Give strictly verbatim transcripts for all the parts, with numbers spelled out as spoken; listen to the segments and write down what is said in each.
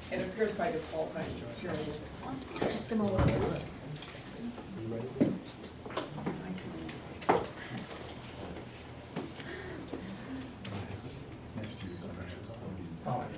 It appears by default, I'm sharing this. Just a moment. You ready? Oh, yeah.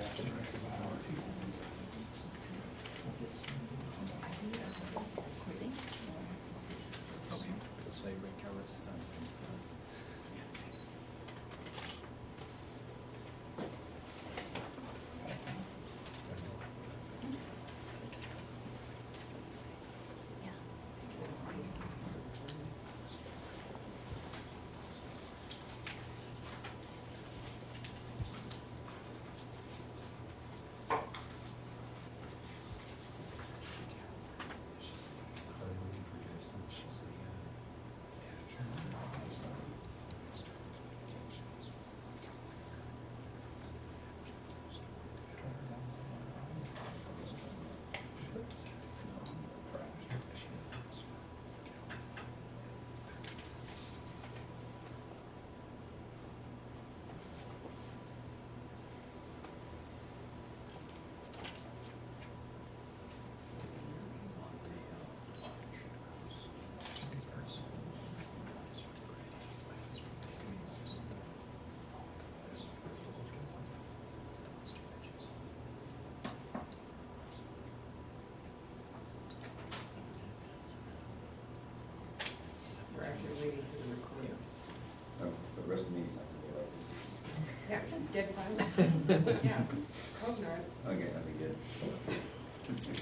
We're actually waiting for the recording. Oh, the rest of the meeting's not gonna be like Yeah, dead silence. Yeah, Cognard. this. Okay, that'd be good.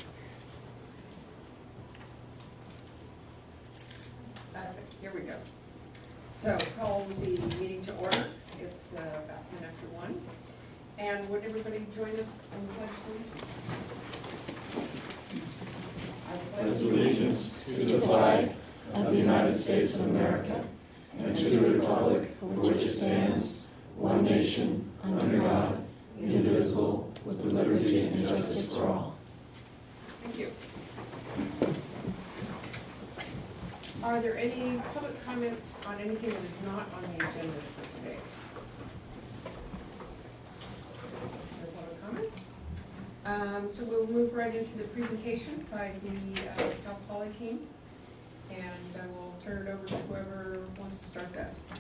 Perfect, here we go. So call the meeting to order. It's uh, about ten after one. And would everybody join us in the pledge, please? I pledge allegiance to the flag of the United States of America and to the republic for which it stands, one nation, under God, indivisible, with liberty and justice for all. Thank you. Are there any public comments on anything that is not on the agenda for today? No public comments? Um, so we'll move right into the presentation by the uh, Cal Poly team. And I will turn it over to whoever wants to start that. Okay.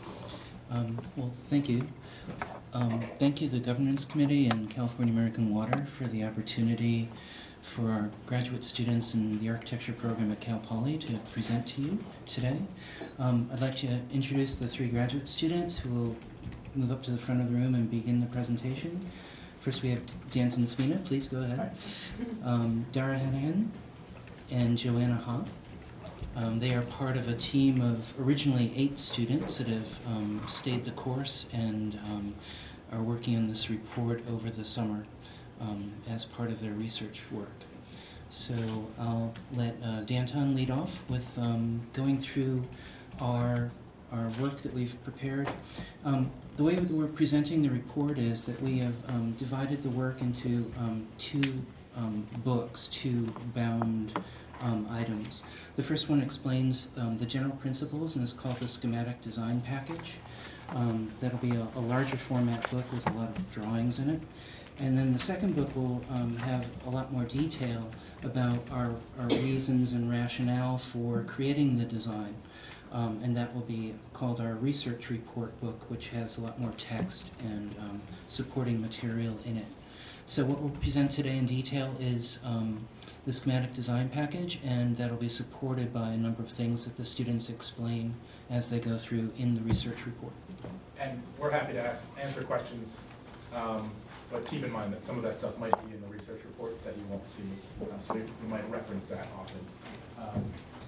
Um, well, thank you. Um, thank you, the Governance Committee and California American Water, for the opportunity for our graduate students in the architecture program at Cal Poly to present to you today. Um, I'd like to introduce the three graduate students who will move up to the front of the room and begin the presentation. First, we have Danton Smina. Please go ahead. Um, Dara Hanahan and Joanna Ha. Um, they are part of a team of originally eight students that have um, stayed the course and um, are working on this report over the summer um, as part of their research work. So I'll let uh, Danton lead off with um, going through our our work that we've prepared. Um, the way we're presenting the report is that we have um, divided the work into um, two um, books, two bound Um, items. The first one explains um, the general principles and is called the Schematic Design Package. Um, that'll be a, a larger format book with a lot of drawings in it. And then the second book will um, have a lot more detail about our, our reasons and rationale for creating the design. Um, and that will be called our Research Report book, which has a lot more text and um, supporting material in it. So what we'll present today in detail is um, the schematic design package, and that'll be supported by a number of things that the students explain as they go through in the research report. And we're happy to ask, answer questions, um, but keep in mind that some of that stuff might be in the research report that you won't see, uh, so we, we might reference that often. Um,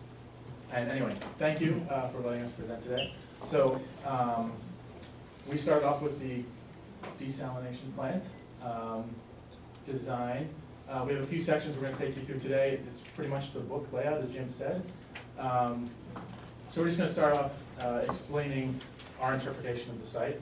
and anyway, thank you uh, for letting us present today. So um, we started off with the desalination plant um, design. Uh, we have a few sections we're going to take you through today. It's pretty much the book layout, as Jim said. Um, so we're just going to start off uh, explaining our interpretation of the site.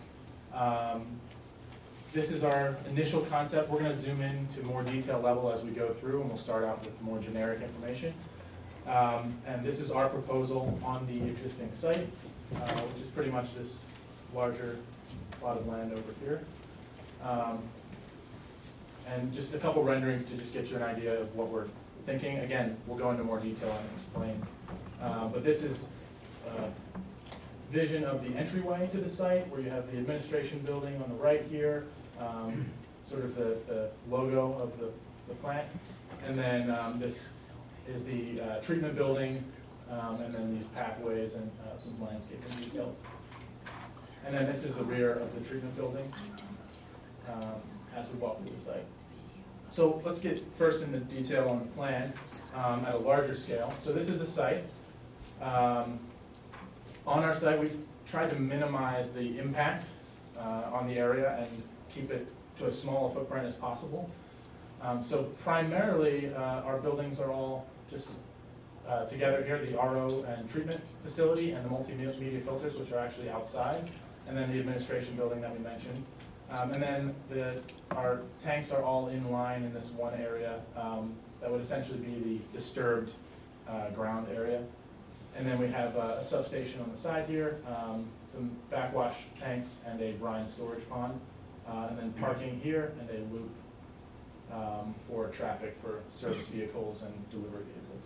Um, this is our initial concept. We're going to zoom in to more detail level as we go through, and we'll start out with more generic information. Um, and this is our proposal on the existing site, uh, which is pretty much this larger plot of land over here. Um, and just a couple renderings to just get you an idea of what we're thinking. Again, we'll go into more detail and explain. Uh, but this is uh, vision of the entryway to the site, where you have the administration building on the right here, um, sort of the, the logo of the, the plant. And then um, this is the uh, treatment building, um, and then these pathways and uh, some landscaping details. And then this is the rear of the treatment building um, as we walk through the site. So let's get first into detail on the plan um, at a larger scale. So this is the site. Um, on our site, we've tried to minimize the impact uh, on the area and keep it to as small a footprint as possible. Um, so primarily, uh, our buildings are all just uh, together here, the R O and treatment facility and the multimedia filters, which are actually outside, and then the administration building that we mentioned. Um, and then the, our tanks are all in line in this one area um, that would essentially be the disturbed uh, ground area. And then we have uh, a substation on the side here, um, some backwash tanks and a brine storage pond, uh, and then parking here and a loop um, for traffic for service vehicles and delivery vehicles.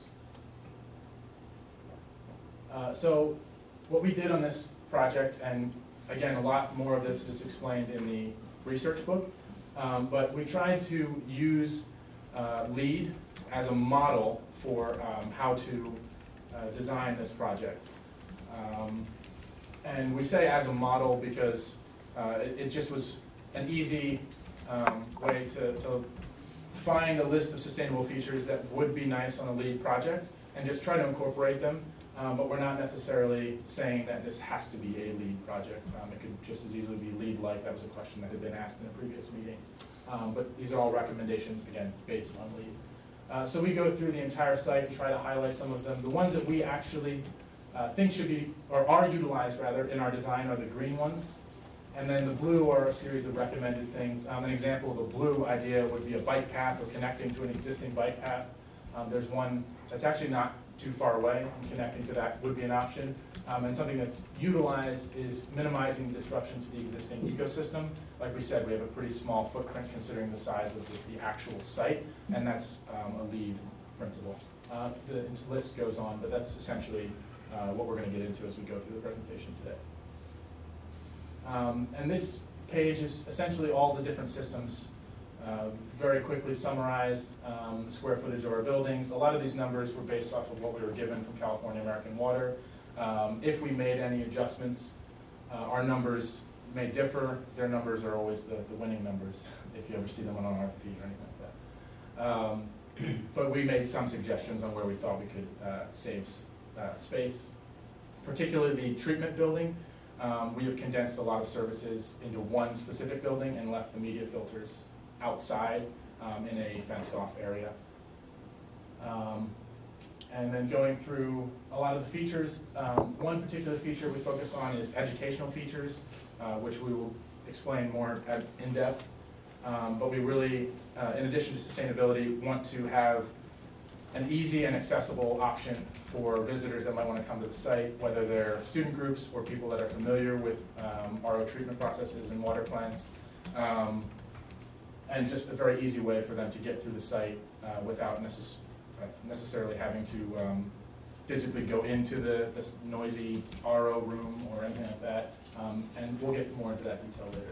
Uh, so what we did on this project, and again, a lot more of this is explained in the research book, um, but we tried to use uh, LEED as a model for um, how to uh, design this project. Um, and we say as a model because uh, it, it just was an easy um, way to, to find a list of sustainable features that would be nice on a LEED project and just try to incorporate them. Um, but we're not necessarily saying that this has to be a LEED project. Um, it could just as easily be LEED-like. That was a question that had been asked in a previous meeting. Um, but these are all recommendations, again, based on LEED. Uh, so we go through the entire site and try to highlight some of them. The ones that we actually uh, think should be, or are utilized rather, in our design are the green ones. And then the blue are a series of recommended things. Um, an example of a blue idea would be a bike path or connecting to an existing bike path. Um, there's one that's actually not too far away, and connecting to that would be an option. Um, and something that's utilized is minimizing disruption to the existing ecosystem. Like we said, we have a pretty small footprint considering the size of the, the actual site, and that's um, a LEED principle. Uh, the list goes on, but that's essentially uh, what we're going to get into as we go through the presentation today. Um, and this page is essentially all the different systems. Uh, very quickly summarized um, the square footage of our buildings. A lot of these numbers were based off of what we were given from California American Water. Um, if we made any adjustments, uh, our numbers may differ. Their numbers are always the, the winning numbers, if you ever see them on an R F P or anything like that. Um, but we made some suggestions on where we thought we could uh, save uh, space. Particularly the treatment building. Um, we have condensed a lot of services into one specific building and left the media filters outside um, in a fenced-off area. Um, and then going through a lot of the features, um, one particular feature we focus on is educational features, uh, which we will explain more at, in depth. Um, but we really, uh, in addition to sustainability, want to have an easy and accessible option for visitors that might want to come to the site, whether they're student groups or people that are familiar with um, R O treatment processes and water plants. Um, and just a very easy way for them to get through the site uh, without necess necessarily having to um, physically go into the this noisy R O room or anything like that. Um, and we'll get more into that detail later.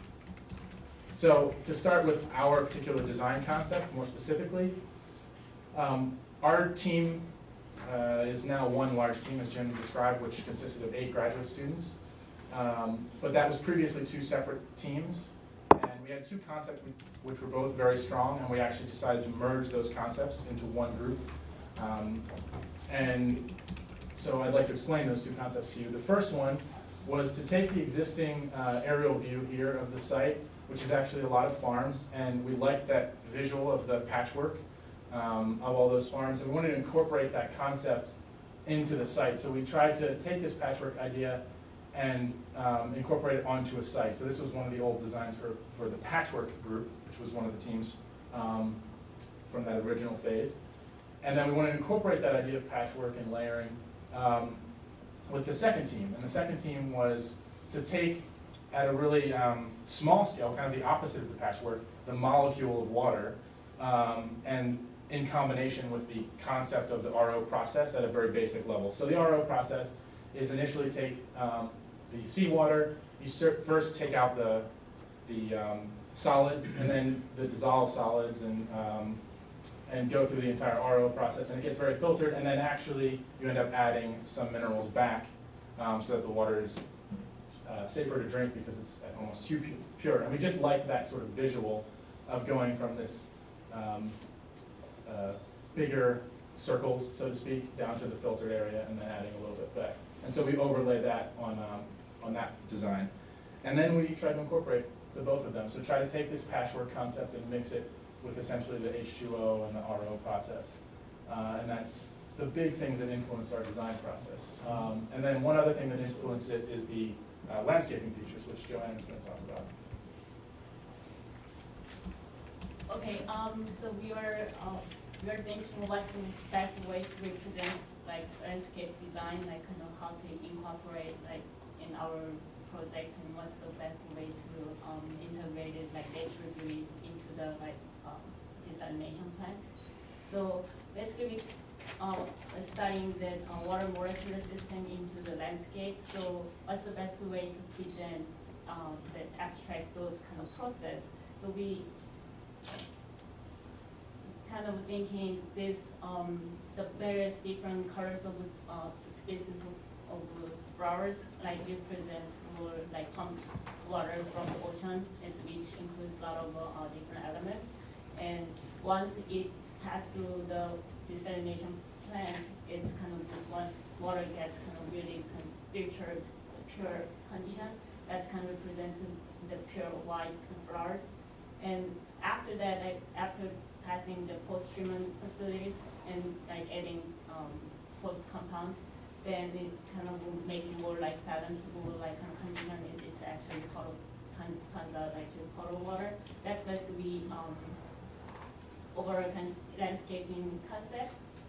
So to start with our particular design concept, more specifically, um, our team uh, is now one large team, as Jim described, which consisted of eight graduate students. Um, but that was previously two separate teams. And we had two concepts which were both very strong, and we actually decided to merge those concepts into one group. Um, and so I'd like to explain those two concepts to you. The first one was to take the existing uh, aerial view here of the site, which is actually a lot of farms, and we liked that visual of the patchwork um, of all those farms, and we wanted to incorporate that concept into the site. So we tried to take this patchwork idea and um, incorporate it onto a site. So this was one of the old designs for, for the patchwork group, which was one of the teams um, from that original phase. And then we wanted to incorporate that idea of patchwork and layering um, with the second team. And the second team was to take at a really um, small scale, kind of the opposite of the patchwork, the molecule of water, um, and in combination with the concept of the R O process at a very basic level. So the R O process is initially take um, the seawater, you first take out the, the um, solids, and then the dissolved solids, and, um, and go through the entire R O process, and it gets very filtered, and then actually you end up adding some minerals back um, so that the water is uh, safer to drink because it's almost too pu- pure. And we just like that sort of visual of going from this um, uh, bigger circles, so to speak, down to the filtered area, and then adding a little bit back. And so we overlay that on, um, on that design. And then we try to incorporate the both of them. So try to take this patchwork concept and mix it with essentially the H two O and the R O process. Uh, and that's the big things that influence our design process. Um, and then one other thing that influenced it is the uh, landscaping features, which Joanne's going to talk about. Okay, um, so we are, uh, we are thinking what's the best way to represent like landscape design, like kind of how to incorporate like in our project, and what's the best way to um, integrate it like nature beauty into the like um, desalination plant. So basically, uh, studying the uh, water molecular system into the landscape. So what's the best way to present uh, the abstract those kind of process? So we kind of thinking this, um, the various different colors of uh, species of, of flowers like represent more like pumped water from the ocean, and which includes a lot of uh, different elements. And once it passes through the desalination plant, it's kind of once water gets kind of really kind of filtered, pure condition, that's kind of represented the pure white flowers. And after that, like after passing the post-treatment facilities and like adding um, post compounds, then it kind of will make it more like balanceable, like kind of condition. It, it's actually potable, turns, turns out like to potable water. That's basically um, overall kind of landscaping concept.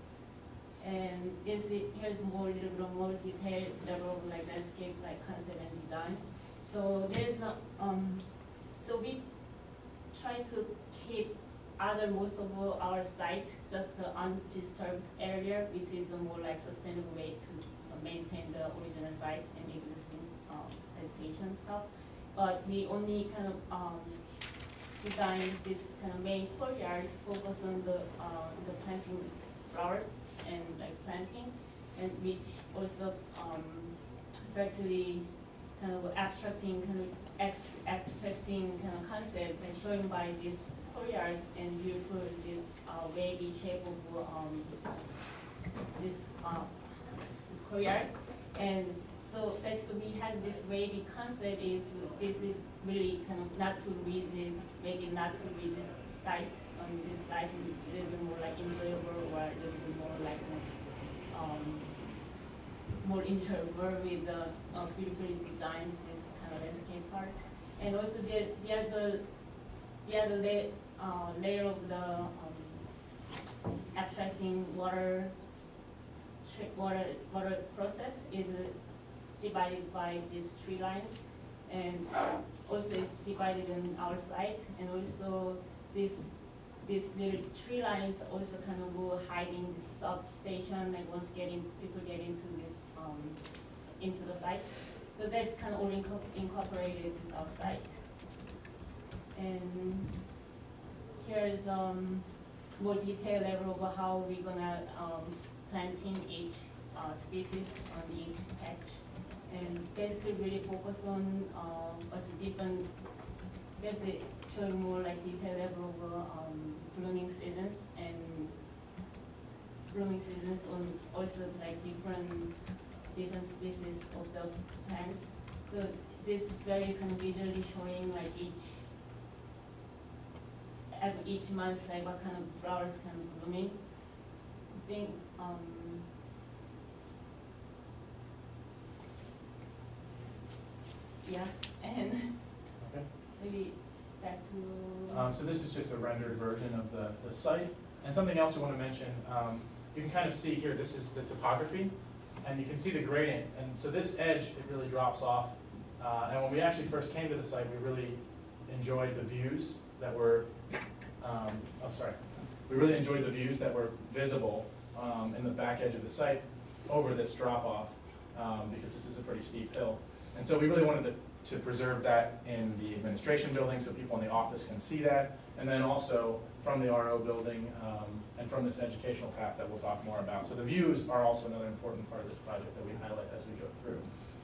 And this is, here's more little more detailed level of like landscape like concept and design. So there's a um, so we try to keep other most of our site just the undisturbed area, which is a more like sustainable way to uh, maintain the original site and existing um, vegetation stuff. But we only kind of um, design this kind of main courtyard, focus on the uh, the planting flowers and like planting, and which also um, practically kind of abstracting kind of extra, abstracting kind of concept and showing by this courtyard, and you put this uh, wavy shape of um, this uh, this courtyard. And so basically we had this wavy concept is this is really kind of not too rigid, make it not too rigid site on this side, a little bit more like enjoyable, or a little bit more like um, more enjoyable with the uh, beautifully designed this kind of landscape part. And also the the other the other layer, uh, layer of the um, abstracting water water water process is uh, divided by these tree lines, and also it's divided on our site, and also this these little tree lines also kind of go hiding the substation, like once getting people get into this um, into the site. So that's kind of all inco incorporated this outside. And here is um, more detailed level of how we're gonna um, planting each uh, species on each patch, and basically really focus on uh, what's different. There's a showing more like detailed level of um, blooming seasons and blooming seasons on also like different different species of the plants. So this very kind of visually showing like each every each month like what kind of flowers can blooming. I think um, yeah, and Okay. maybe back to Um, so this is just a rendered version of the, the site. And something else I want to mention, um, you can kind of see here, this is the topography, and you can see the gradient. And so this edge, it really drops off Uh, and when we actually first came to the site, we really enjoyed the views that were, um, oh, sorry. We really enjoyed the views that were visible um, in the back edge of the site over this drop-off, um, because this is a pretty steep hill. And so we really wanted to, to preserve that in the administration building so people in the office can see that. And then also from the R O building um, and from this educational path that we'll talk more about. So the views are also another important part of this project that we highlight as we go through.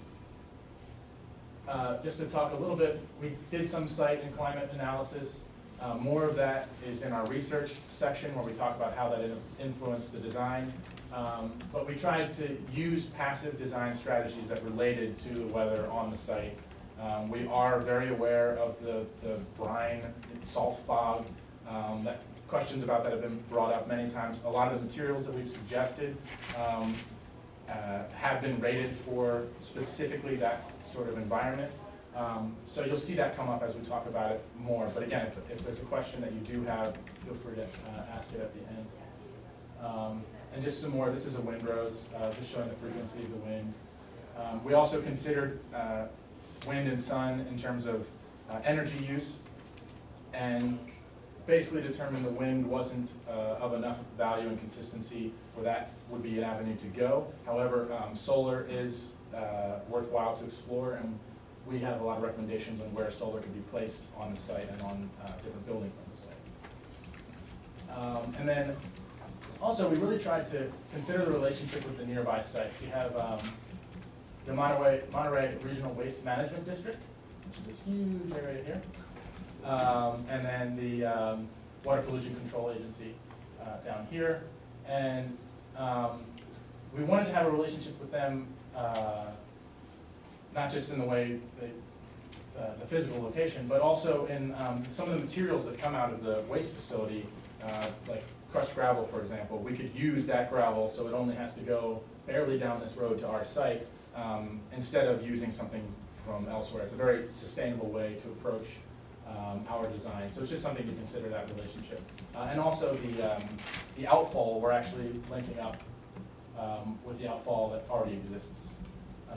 Uh, just to talk a little bit, we did some site and climate analysis. Uh, more of that is in our research section where we talk about how that in- influenced the design. Um, but we tried to use passive design strategies that related to the weather on the site. Um, we are very aware of the, the brine, salt fog, um, that questions about that have been brought up many times. A lot of the materials that we've suggested um, uh, have been rated for specifically that sort of environment. Um, so you'll see that come up as we talk about it more. But again, if, if there's a question that you do have, feel free to uh, ask it at the end. Um, and just some more, this is a windrose, uh, just showing the frequency of the wind. Um, we also considered uh, wind and sun in terms of uh, energy use, and basically determined the wind wasn't uh, of enough value and consistency where that would be an avenue to go. However, um, solar is uh, worthwhile to explore, and we have a lot of recommendations on where solar could be placed on the site and on uh, different buildings on the site. Um, and then also we really tried to consider the relationship with the nearby sites. You have um, the Monterey, Monterey Regional Waste Management District, which is this huge area here. Um, and then the um, Water Pollution Control Agency uh, down here. And um, we wanted to have a relationship with them, uh, not just in the way they, uh, the physical location, but also in um, some of the materials that come out of the waste facility, uh, like crushed gravel, for example. We could use that gravel so it only has to go barely down this road to our site, um, instead of using something from elsewhere. It's a very sustainable way to approach um, our design. So it's just something to consider, that relationship. Uh, and also the, um, the outfall, we're actually linking up um, with the outfall that already exists. Uh,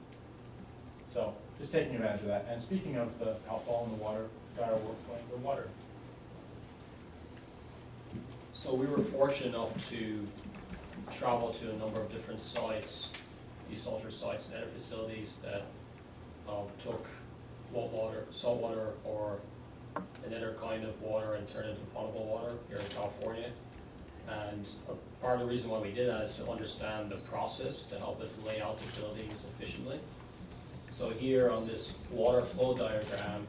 so just taking advantage of that. And speaking of the outfall and the water, Guy will explain the water. So we were fortunate enough to travel to a number of different sites, desalter sites and other facilities that um, took wet water, salt water, or another kind of water and turned it into potable water here in California. And a part of the reason why we did that is to understand the process to help us lay out the facilities efficiently. So here on this water flow diagram,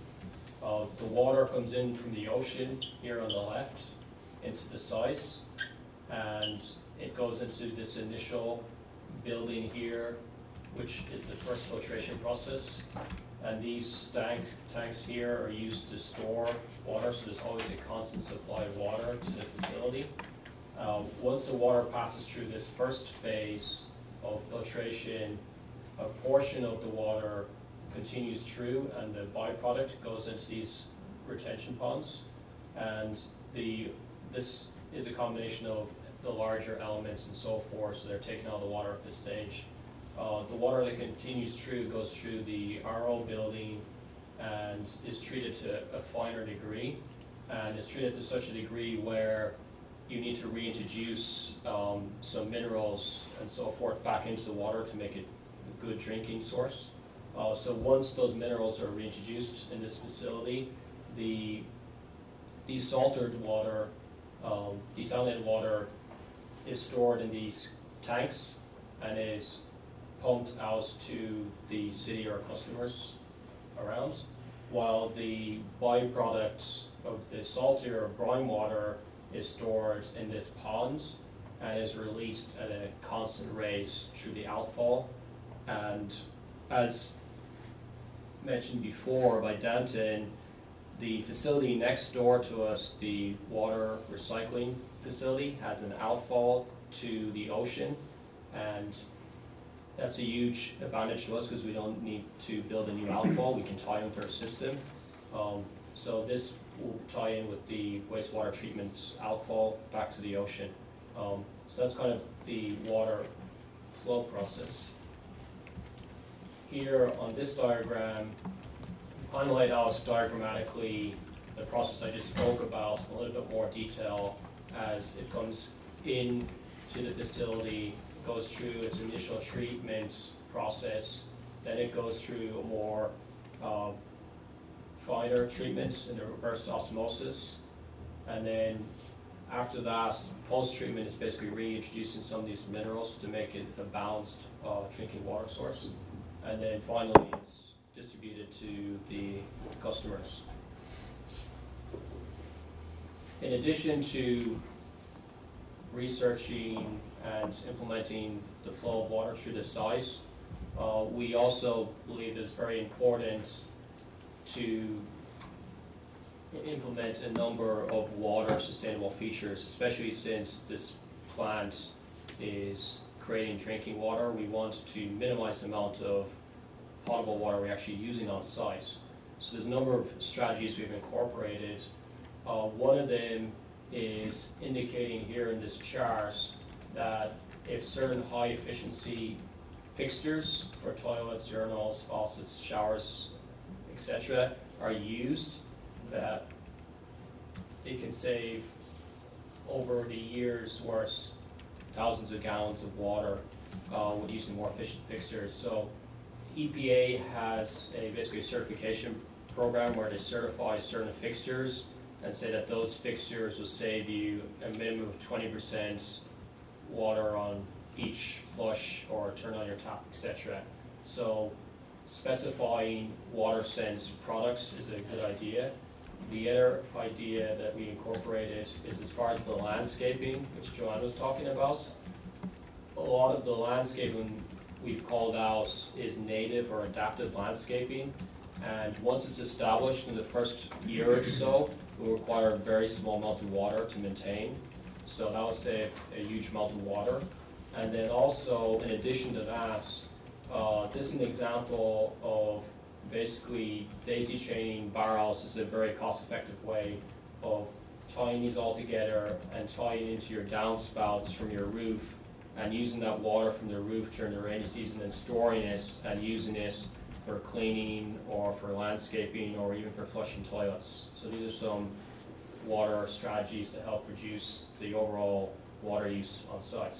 uh, the water comes in from the ocean here on the left into the sites, and it goes into this initial building here, which is the first filtration process. And these tanks, tanks here are used to store water, so there's always a constant supply of water to the facility. Uh, once the water passes through this first phase of filtration, a portion of the water continues through, and the byproduct goes into these retention ponds. And the this is a combination of the larger elements and so forth, so they're taking out the water at this stage. Uh, the water that continues through goes through the R O building and is treated to a finer degree, and is treated to such a degree where you need to reintroduce um, some minerals and so forth back into the water to make it a good drinking source. Uh, so once those minerals are reintroduced in this facility, the desalted water, um, desalinated water is stored in these tanks and is pumped out to the city or customers around, while the byproduct of the saltier brine water is stored in this pond and is released at a constant rate through the outfall. And as mentioned before by Danton, the facility next door to us, the water recycling facility, has an outfall to the ocean, and that's a huge advantage to us because we don't need to build a new outfall. We can tie in with our system. Um, so this will tie in with the wastewater treatment outfall back to the ocean. Um, so that's kind of the water flow process. here on this diagram, kind of laid out diagrammatically the process I just spoke about in a little bit more detail as it comes in to the facility, goes through its initial treatment process, then it goes through a more uh, finer treatment in the reverse osmosis, and then after that, post-treatment is basically reintroducing some of these minerals to make it a balanced uh, drinking water source, and then finally it's distributed to the customers. In addition to researching and implementing the flow of water through the site, uh, we also believe it's very important to implement a number of water sustainable features, especially since this plant is creating drinking water. We want to minimize the amount of potable water we're actually using on site. So there's a number of strategies we've incorporated. Uh, one of them is indicating here in this chart that if certain high efficiency fixtures for toilets, urinals, faucets, showers, et cetera are used, that they can save over the years worth thousands of gallons of water uh, with using more efficient fixtures. So E P A has a basically a certification program where they certify certain fixtures and say that those fixtures will save you a minimum of twenty percent water on each flush or turn on your tap, et cetera. So specifying water sense products is a good idea. The other idea that we incorporated is as far as the landscaping, which Joanne was talking about. A lot of the landscaping we've called out is native or adaptive landscaping, and once it's established in the first year or so, it will require a very small amount of water to maintain. So that will save a huge amount of water. And then also, in addition to that, uh, this is an example of basically daisy chaining barrels is a very cost-effective way of tying these all together and tying into your downspouts from your roof and using that water from the roof during the rainy season and storing it and using it for cleaning or for landscaping or even for flushing toilets. So these are some water strategies to help reduce the overall water use on site.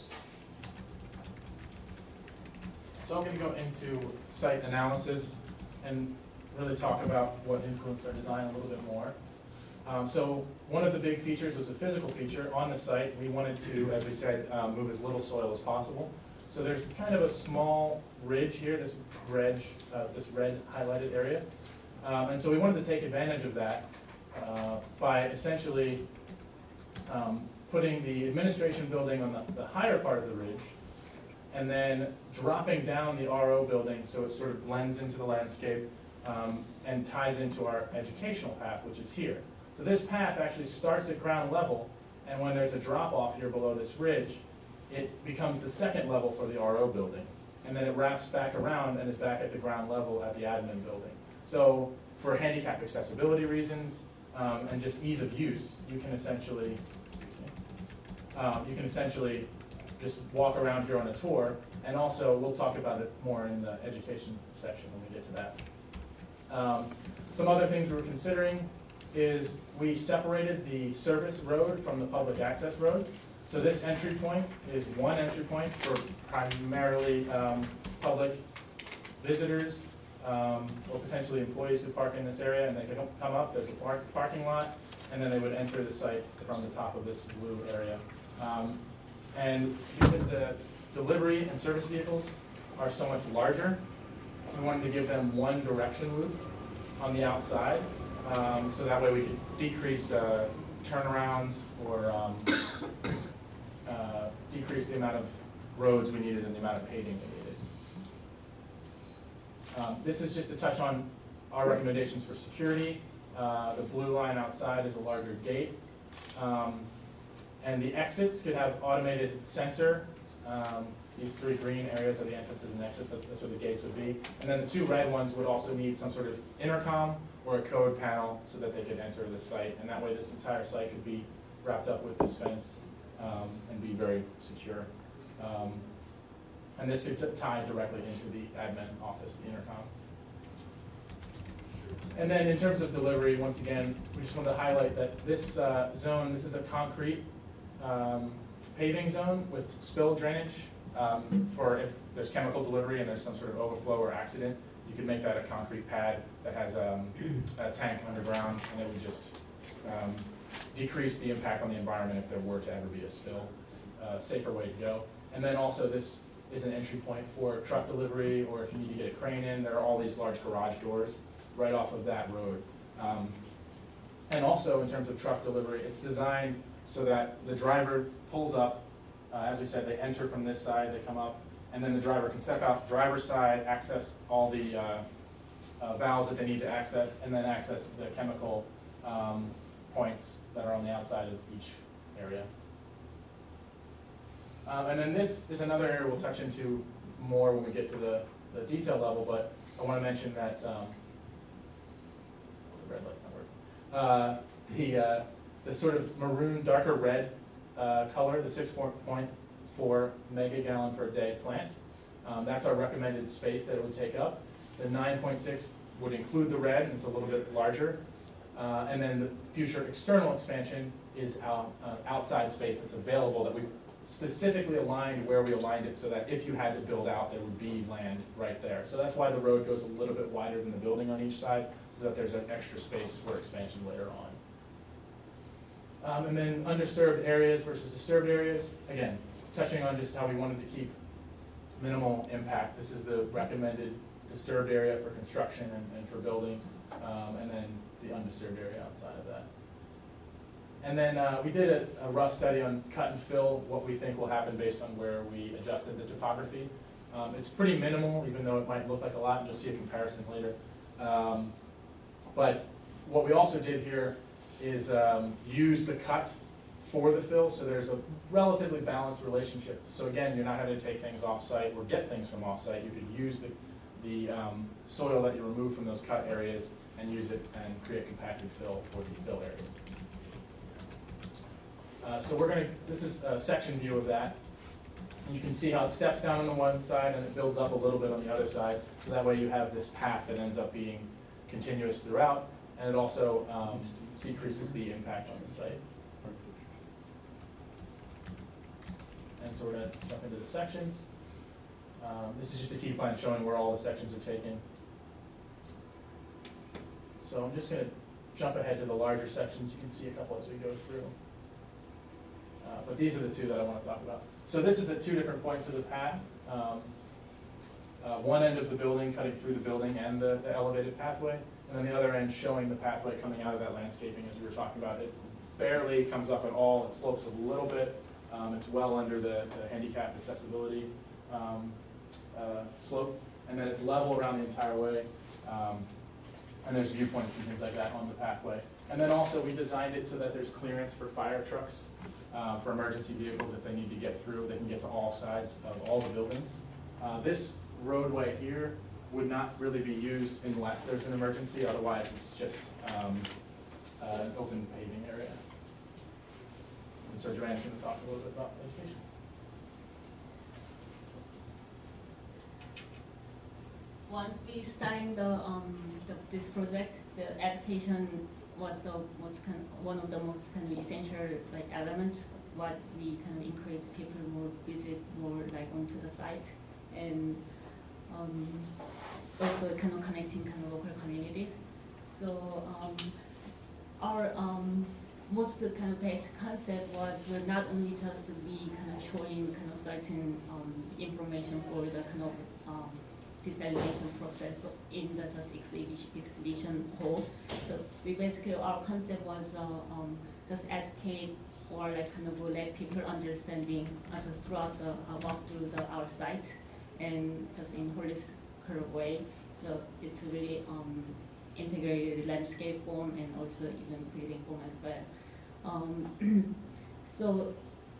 So I'm going to go into site analysis and really talk about what influenced our design a little bit more. Um, so one of the big features was a physical feature on the site. We wanted to, as we said, um, move as little soil as possible. So there's kind of a small ridge here, this red, uh, this red highlighted area. Um, and so we wanted to take advantage of that uh, by essentially um, putting the administration building on the, the higher part of the ridge and then dropping down the R O building so it sort of blends into the landscape um, and ties into our educational path, which is here. So this path actually starts at ground level, and when there's a drop-off here below this ridge, it becomes the second level for the R O building. And then it wraps back around and is back at the ground level at the admin building. So for handicap accessibility reasons um, and just ease of use, you can essentially, um, you can essentially just walk around here on a tour, and also we'll talk about it more in the education section when we get to that. Um, some other things we were considering is we separated the service road from the public access road. So this entry point is one entry point for primarily um, public visitors um, or potentially employees who park in this area, and they can come up, there's a park, parking lot, and then they would enter the site from the top of this blue area. Um, And because the delivery and service vehicles are so much larger, we wanted to give them one direction loop on the outside, um, so that way we could decrease uh, turnarounds or um, uh, decrease the amount of roads we needed and the amount of paving we needed. Um, this is just to touch on our recommendations for security. Uh, the blue line outside is a larger gate. Um, And the exits could have automated sensor. Um, these three green areas are the entrances and exits. That's where the gates would be. And then the two red ones would also need some sort of intercom or a code panel so that they could enter the site. And that way this entire site could be wrapped up with this fence um, and be very secure. Um, And this could t- tie directly into the admin office, the intercom. And then in terms of delivery, once again, we just wanted to highlight that this uh, zone, this is a concrete um, paving zone with spill drainage um, for if there's chemical delivery and there's some sort of overflow or accident, you can make that a concrete pad that has um, a tank underground, and it would just um, decrease the impact on the environment if there were to ever be a spill. It's a safer way to go. And then also this is an entry point for truck delivery, or if you need to get a crane in, there are all these large garage doors right off of that road. Um, and also in terms of truck delivery, it's designed so that the driver pulls up, uh, as we said, they enter from this side, they come up, and then the driver can step out the driver's side, access all the uh, uh, valves that they need to access, and then access the chemical um, points that are on the outside of each area. Um, and then this is another area we'll touch into more when we get to the, the detail level, but I want to mention that um, the red light's not working. Uh, the, uh, the sort of maroon, darker red uh, color, the six point four megagallon per day plant, um, that's our recommended space that it would take up. The nine point six would include the red, and it's a little bit larger. Uh, and then the future external expansion is out, uh, outside space that's available that we specifically aligned where we aligned it so that if you had to build out, there would be land right there. So that's why the road goes a little bit wider than the building on each side, so that there's an extra space for expansion later on. Um, and then undisturbed areas versus disturbed areas. Again, touching on just how we wanted to keep minimal impact. This is the recommended disturbed area for construction and, and for building, um, and then the undisturbed area outside of that. And then uh, we did a, a rough study on cut and fill, what we think will happen based on where we adjusted the topography. Um, it's pretty minimal, even though it might look like a lot, and you'll see a comparison later. Um, but what we also did here is um, use the cut for the fill, so there's a relatively balanced relationship. So again, you're not having to take things off-site or get things from off-site. You could use the, the um, soil that you remove from those cut areas and use it and create compacted fill for the fill areas. Uh, so we're going to, this is a section view of that. And you can see how it steps down on the one side and it builds up a little bit on the other side. So that way you have this path that ends up being continuous throughout, and it also um, decreases the impact on the site. And so we're going to jump into the sections. Um, this is just a key plan showing where all the sections are taken. So I'm just going to jump ahead to the larger sections. You can see a couple as we go through. Uh, but these are the two that I want to talk about. So this is at two different points of the path. Um, uh, one end of the building cutting through the building and the, the elevated pathway, and then the other end showing the pathway coming out of that landscaping as we were talking about. It barely comes up at all. It slopes a little bit. Um, it's well under the, the handicap accessibility um, uh, slope, and then it's level around the entire way. Um, and there's viewpoints and things like that on the pathway. And then also we designed it so that there's clearance for fire trucks, uh, for emergency vehicles if they need to get through. They can get to all sides of all the buildings. Uh, this roadway here would not really be used unless there's an emergency. Otherwise, it's just um, uh, an open paving area. And so Joanne's going to talk a little bit about education. Once we started the, um, the, this project, the education was the most kind of, one of the most kind of essential like elements. What we kind of encourage people more visit more like onto the site, and um, also kind of connecting kind of local communities. So um, our um, most kind of basic concept was not only just to be kind of showing kind of certain um, information for the kind of um, dissemination process in the just exhibition, exhibition hall. So we basically, our concept was uh, um, just educate or like kind of let people understanding uh, just throughout the uh, walk through the our site, and just in holistic kind of way. So it's really um, integrated landscape form and also even building form as well. Um, so,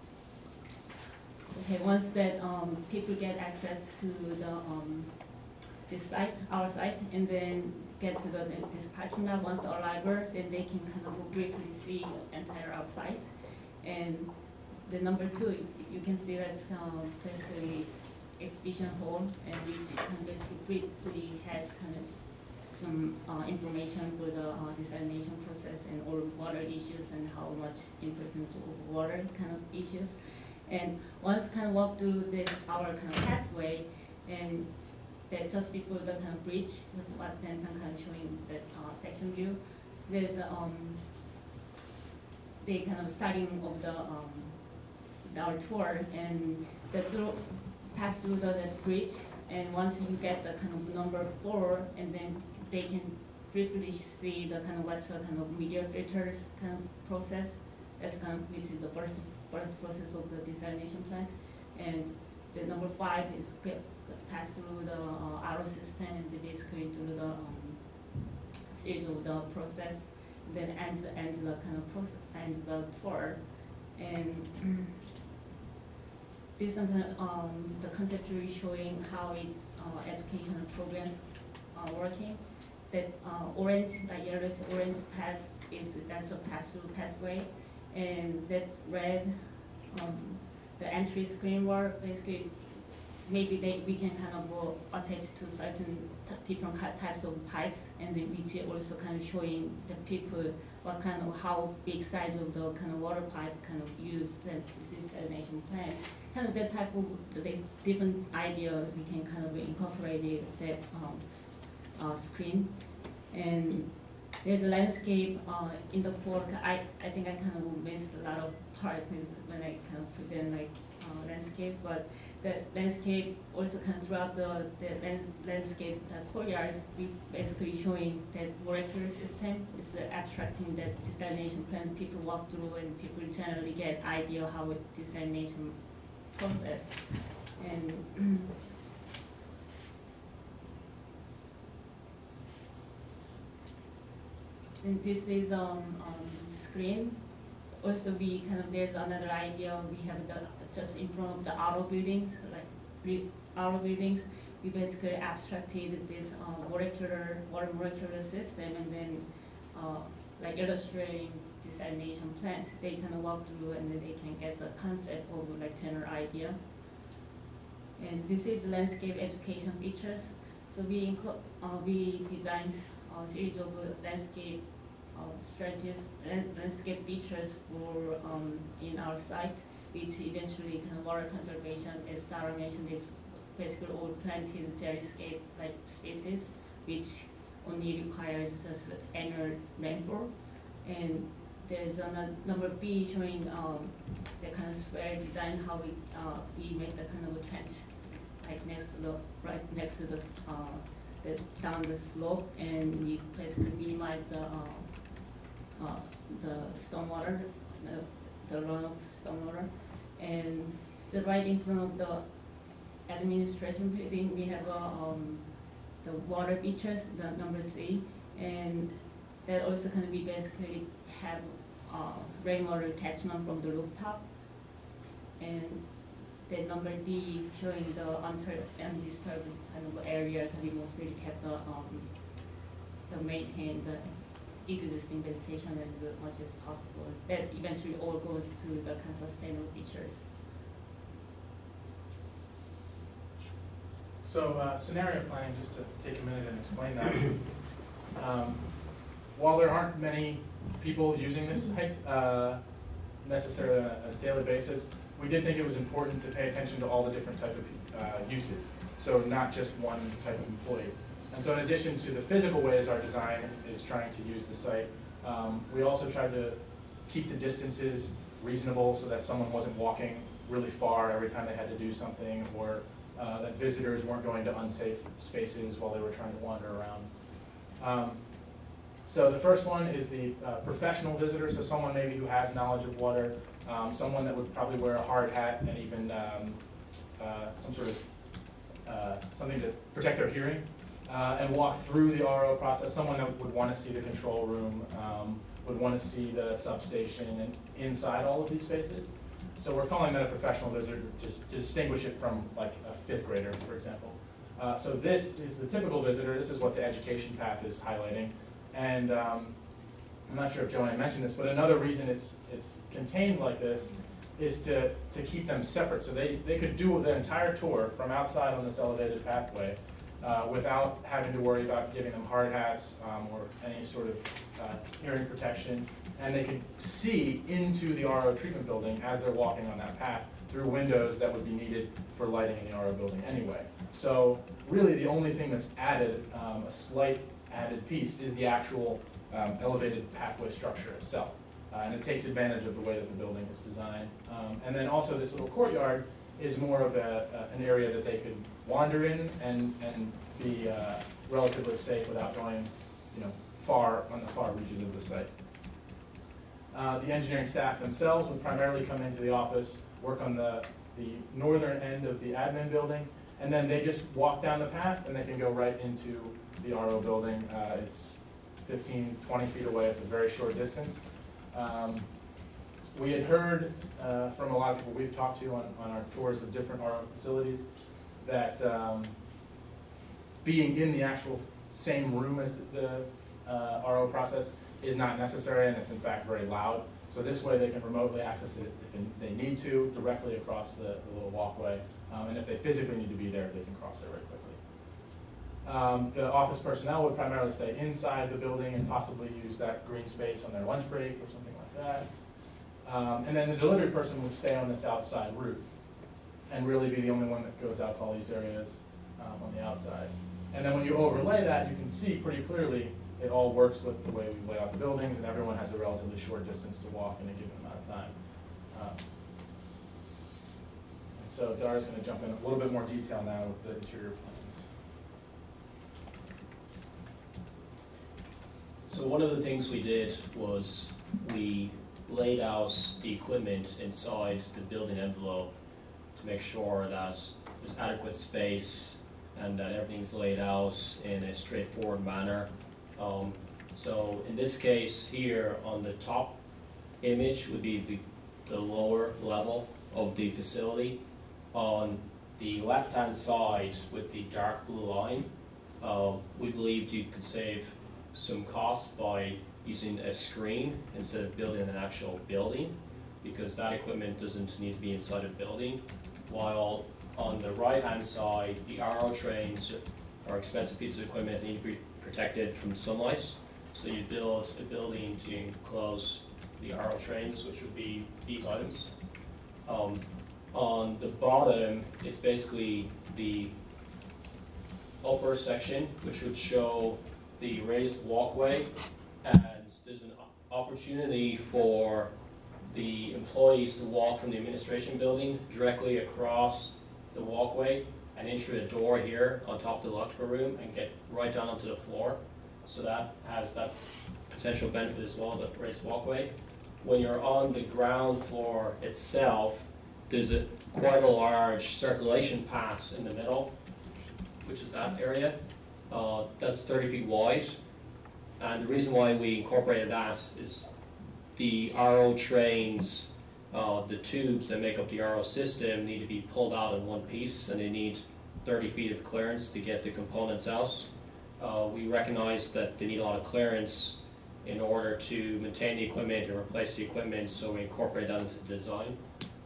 okay, once that um, people get access to the um, this site, our site, and then get to the this parking lot once arrival, then they can kind of briefly see entire outside. And the number two, you can see that's um, basically exhibition hall, and which kind of basically briefly has kind of some uh, information for the uh, desalination process and all water issues and how much important of water kind of issues. And once kind of walk through this our kind of pathway, and that just before the kind of bridge, that's what then I'm kind of showing that uh, section view. There's um, the kind of starting of the um, our tour, and the through, pass through the, the bridge, and once you get the kind of number four, and then they can briefly see the kind of what's the kind of media filters kind of process. That's kind of which is the first first process of the desalination plant, and the number five is get, pass through the uh, R O system and basically through the um, series of the process, then end end the kind of process end the tour, and this is kind of, um, the conceptually showing how it uh, educational programs are working. That uh, orange, like yellow, orange path is that's a pass-through pathway, and that red, um, the entry screen work basically maybe they we can kind of uh, attach to certain t different types of pipes, and then which is also kind of showing the people what kind of how big size of the kind of water pipe kind of used that desalination plant. Kind of that type of the different idea we can kind of incorporate it that um, uh, screen. And there's a landscape uh, in the fork. I, I think I kind of missed a lot of part when I kind of present like uh, landscape, but the landscape also kind of throughout the, the lands, landscape the courtyard, we basically showing that molecular system is uh, abstracting that desalination plant people walk through, and people generally get idea how it desalination process. And and this is um, um screen. Also, we kind of there's another idea. We have the just in front of the auto buildings, like auto buildings. We basically abstracted this uh, molecular water molecular system, and then uh, like illustrating desalination plant. They kind of walk through, and then they can get the concept of like general idea. And this is landscape education features. So we uh, we designed a series of landscape uh, strategies, landscape features for um, in our site, which eventually kind of water conservation, as Dara mentioned, is basically all planted xeriscape like species, which only requires just annual rainfall. And there's a number B showing um, the kind of square design, how we uh, we make the kind of a trench like next to the right next to the uh, the down the slope, and we basically minimize the uh, uh, the stormwater, the, the runoff stormwater. And the right in front of the administration building, we have uh, um, the water features, the number three, and that also can be basically have uh, rainwater catchment from the rooftop. And the number D showing the unter- undisturbed kind of area can be mostly kept the um, the maintain the existing vegetation as much as possible. That eventually all goes to the kind of sustainable features. So uh, scenario planning, just to take a minute and explain that. Um, while there aren't many people using this site uh, necessarily on a, a daily basis, we did think it was important to pay attention to all the different type of uh, uses, so not just one type of employee. And so in addition to the physical ways our design is trying to use the site, um, we also tried to keep the distances reasonable so that someone wasn't walking really far every time they had to do something, or uh, that visitors weren't going to unsafe spaces while they were trying to wander around. Um, so the first one is the uh, professional visitor, so someone maybe who has knowledge of water, um, someone that would probably wear a hard hat and even um, uh, some sort of uh, something to protect their hearing, uh, and walk through the R O process. Someone that would want to see the control room, um, would want to see the substation and inside all of these spaces. So we're calling that a professional visitor just to distinguish it from like a fifth grader, for example. Uh, so this is the typical visitor. This is what the education path is highlighting. And um, I'm not sure if Joanne mentioned this, but another reason it's it's contained like this is to, to keep them separate. So they, they could do the entire tour from outside on this elevated pathway uh, without having to worry about giving them hard hats um, or any sort of uh, hearing protection. And they could see into the R O treatment building as they're walking on that path through windows that would be needed for lighting in the R O building anyway. So really the only thing that's added, um, a slight added piece, is the actual um, elevated pathway structure itself. Uh, and it takes advantage of the way that the building is designed. Um, and then also this little courtyard is more of a, a, an area that they could wander in and, and be uh, relatively safe without going, you know, far on the far reaches of the site. Uh, the engineering staff themselves would primarily come into the office, work on the, the northern end of the admin building, and then they just walk down the path and they can go right into the R O building. Uh, it's fifteen, twenty feet away. It's a very short distance. Um, we had heard uh, from a lot of people we've talked to on, on our tours of different R O facilities that um, being in the actual same room as the, the uh, R O process is not necessary, and it's in fact very loud. So this way they can remotely access it if they need to, directly across the, the little walkway. Um, and if they physically need to be there, they can cross there very quickly. Um, the office personnel would primarily stay inside the building and possibly use that green space on their lunch break or something like that. Um, and then the delivery person would stay on this outside route and really be the only one that goes out to all these areas um, on the outside. And then when you overlay that, you can see pretty clearly it all works with the way we lay out the buildings, and everyone has a relatively short distance to walk in a given amount of time. Um, and so Dara's going to jump in a little bit more detail now with the interior plans. So one of the things we did was we laid out the equipment inside the building envelope to make sure that there's adequate space and that everything's laid out in a straightforward manner. Um, so in this case here, on the top image would be the, the lower level of the facility. On the left-hand side with the dark blue line, um, we believed you could save some costs by using a screen instead of building an actual building, because that equipment doesn't need to be inside a building. While on the right-hand side, the R O trains are expensive pieces of equipment that need to be protected from sunlight. So you build a building to enclose the R O trains, which would be these items. Um, on the bottom, it's basically the upper section, which would show the raised walkway, and there's an opportunity for the employees to walk from the administration building directly across the walkway and enter a door here on top of the electrical room and get right down onto the floor. So that has that potential benefit as well, the raised walkway. When you're on the ground floor itself, there's a quite a large circulation path in the middle, which is that area. Uh, that's thirty feet wide. And the reason why we incorporated that is the R O trains, uh, the tubes that make up the R O system need to be pulled out in one piece, and they need thirty feet of clearance to get the components out. Uh, we recognize that they need a lot of clearance in order to maintain the equipment and replace the equipment, so we incorporate that into the design.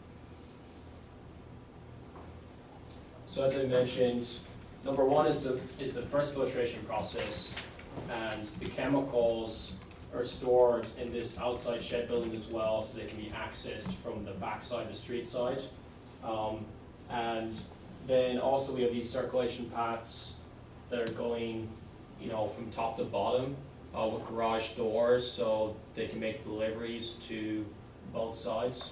So as I mentioned, number one is the, is the first filtration process, and the chemicals are stored in this outside shed building as well, so they can be accessed from the back side, the street side. Um, and then also we have these circulation paths that are going, you know, from top to bottom uh, with garage doors, so they can make deliveries to both sides.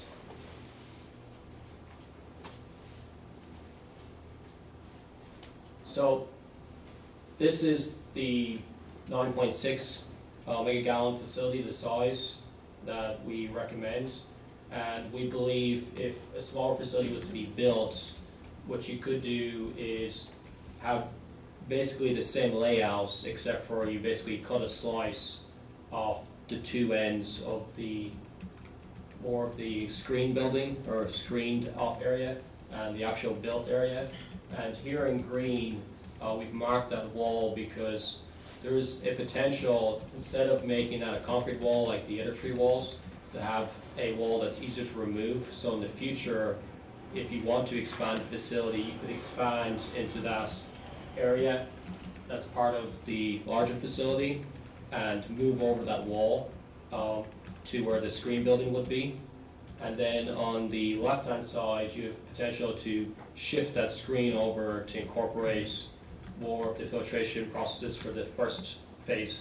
So this is the nine point six uh, megagallon facility, the size that we recommend. And we believe if a smaller facility was to be built, what you could do is have basically the same layouts, except for you basically cut a slice off the two ends of the more of the screen building or screened off area and the actual built area. And here in green, uh, we've marked that wall because there's a potential, instead of making that a concrete wall like the other tree walls, to have a wall that's easier to remove. So in the future, if you want to expand the facility, you could expand into that area that's part of the larger facility and move over that wall um, to where the screen building would be. And then on the left-hand side, you have potential to shift that screen over to incorporate more of the filtration processes for the first phase.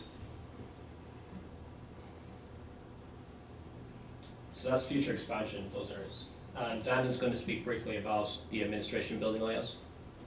So that's future expansion in those areas. And Dan is going to speak briefly about the administration building layouts.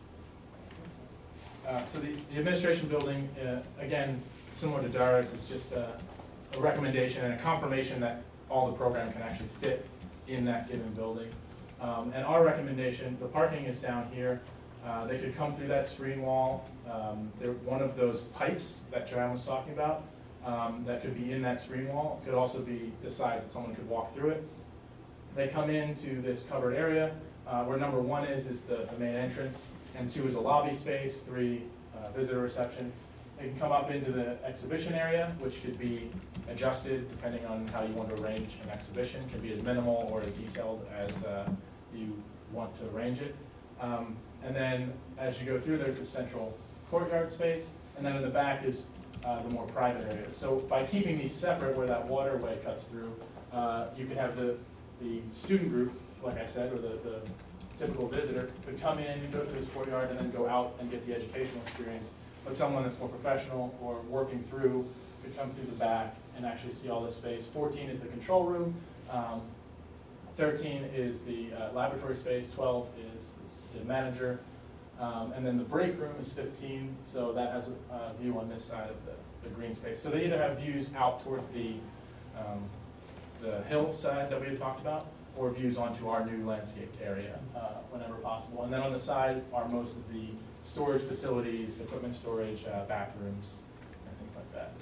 Uh, so the, the administration building, uh, again, similar to Dara's, is just a, a recommendation and a confirmation that all the program can actually fit in that given building. Um, and our recommendation, the parking is down here. Uh, they could come through that screen wall. Um, they're one of those pipes that Joanne was talking about um, that could be in that screen wall. It could also be the size that someone could walk through it. They come into this covered area uh, where number one is, is the, the main entrance, and two is a lobby space, three, uh, visitor reception. They can come up into the exhibition area, which could be adjusted depending on how you want to arrange an exhibition. It can be as minimal or as detailed as uh, you want to arrange it. Um, and then as you go through, there's a central courtyard space, and then in the back is uh, the more private areas. So by keeping these separate where that waterway cuts through, uh, you could have the, the student group, like I said, or the, the typical visitor, could come in and go through this courtyard and then go out and get the educational experience. But someone that's more professional or working through could come through the back and actually see all this space. fourteen is the control room. Um, thirteen is the uh, laboratory space. twelve is the manager. Um, and then the break room is fifteen, so that has a, a view on this side of the, the green space. So they either have views out towards the, um, the hill side that we had talked about, or views onto our new landscaped area uh, whenever possible. And then on the side are most of the storage facilities, equipment storage, uh, bathrooms, and things like that.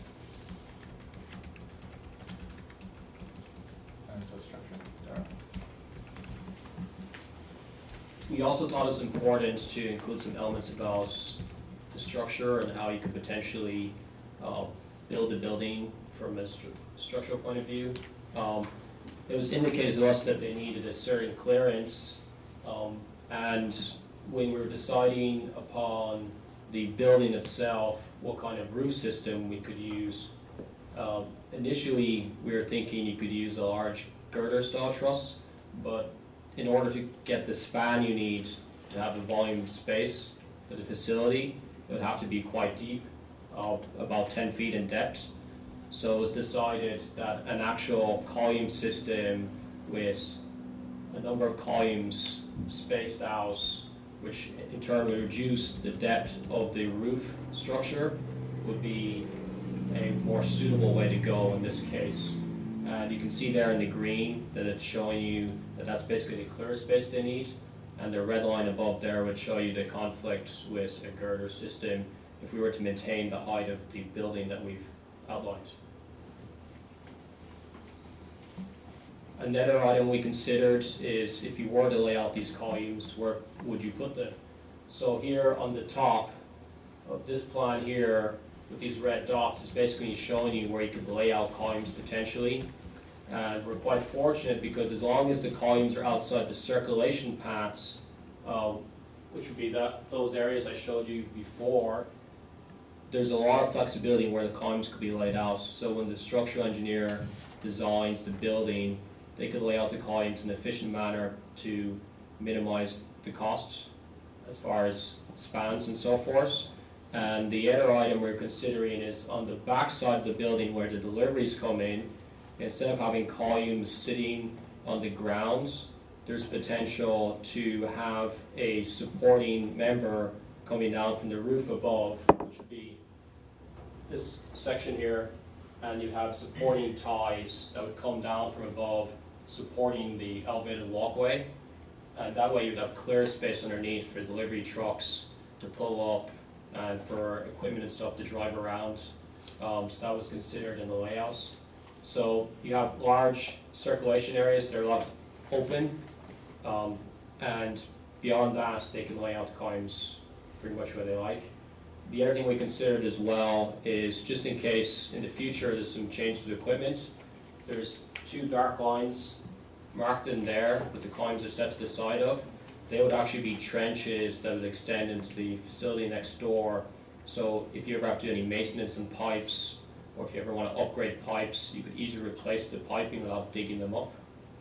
And so structure. Dara. We also thought it was important to include some elements about the structure and how you could potentially uh, build a building from a stru structural point of view. Um, it was indicated to us that they needed a certain clearance, um, and when we were deciding upon the building itself, what kind of roof system we could use, uh, initially we were thinking you could use a large girder style truss, but in order to get the span you need to have the volume space for the facility, it would have to be quite deep, uh, about ten feet in depth. So it was decided that an actual column system with a number of columns spaced out, which in turn would reduce the depth of the roof structure, would be a more suitable way to go in this case. And you can see there in the green that it's showing you that that's basically the clear space they need, and the red line above there would show you the conflict with a girder system if we were to maintain the height of the building that we've outlined. Another item we considered is if you were to lay out these columns, where would you put them? So here on the top of this plan here, with these red dots, is basically showing you where you could lay out columns potentially. And we're quite fortunate because as long as the columns are outside the circulation paths, um, which would be that those areas I showed you before, there's a lot of flexibility in where the columns could be laid out. So when the structural engineer designs the building, they could lay out the columns in an efficient manner to minimize the costs as far as spans and so forth. And the other item we're considering is on the back side of the building where the deliveries come in, instead of having columns sitting on the ground, there's potential to have a supporting member coming down from the roof above, which would be this section here, and you'd have supporting ties that would come down from above, supporting the elevated walkway. And that way you'd have clear space underneath for delivery trucks to pull up and for equipment and stuff to drive around. Um, so that was considered in the layouts. So you have large circulation areas that are left open, um, and beyond that they can lay out the columns pretty much where they like. The other thing we considered as well is just in case in the future there's some changes to equipment, there's two dark lines marked in there with the columns are set to the side of. They would actually be trenches that would extend into the facility next door. So if you ever have to do any maintenance in pipes, or if you ever want to upgrade pipes, you could easily replace the piping without digging them up.